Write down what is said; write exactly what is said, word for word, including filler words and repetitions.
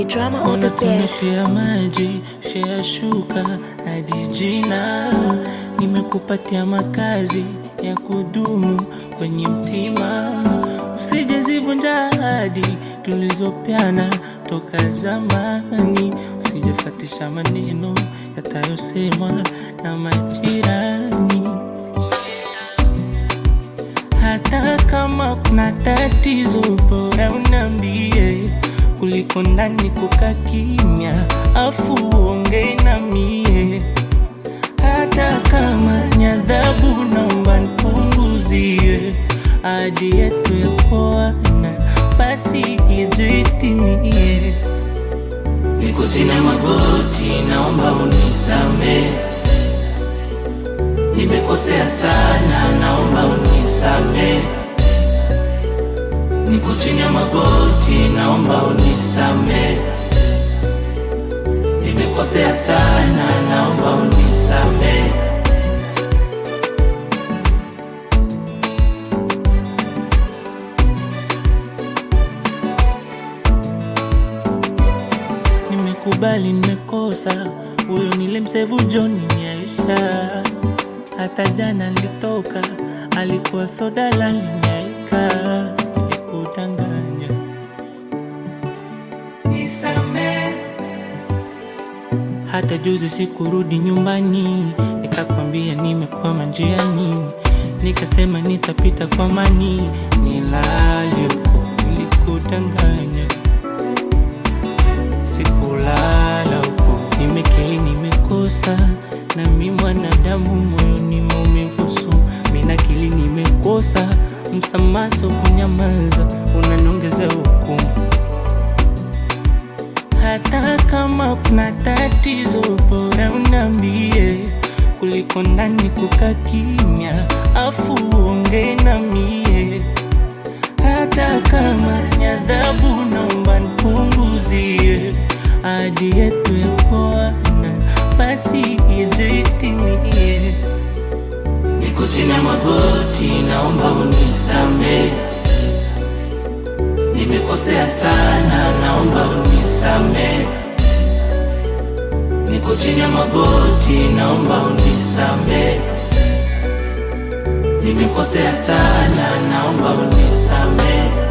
drama on the beat. Unatia maji, shea shuka, hadi jina. Nimekupatia makazi ya kudumu kwenye mtima. Usije zivunja ahadi tulizopeana toka zamani. Usijefatisha maneno yatayosemwa na majirani. Hata kama kuna tatizo bora uniambie, kuliko ndani kukaa kimya afu uongee na mie. Hata kama ni adhabu naomba nipunguzie, ahadi yetu ya kuoana basi ijitimie. Niko chini ya magoti naomba unisamehe, nimekosea sana naomba unisamehe. Niko chini ya magoti naomba unisamehe, nimekosea sana naomba unisamehe. Nimekubali nimekosa, huyo nilimsevu Johnny ni Aisha. Hata jana nilitoka, alikuwa soda la linyaika. Nilikudanganya, nisamehe. Hata juzi sikurudi nyumbani, nikakwambia nimekwama njiani. Nikasema nitapita kwa mani, nilale huko. Nilikudanganya, sikulala huko. Nimekili nimekosa, na mimi mwanadamu moyoni maumivu. Mimi akili nimekosa, msamaha kunyamaza unaniongeza hukumu. Hata kama kuna tatizo bora uniambie, kuliko ndani kukaa kimya afu uongee na mie. Hata kama ni adhabu naomba nipunguzie, ahadi yetu ya kuoana basi ijitimie. Niko chini ya magoti naomba unisamehe, nimekosea sana naomba unisamehe. Niko chini ya magoti naomba unisamehe, nimekosea sana naomba unisamehe.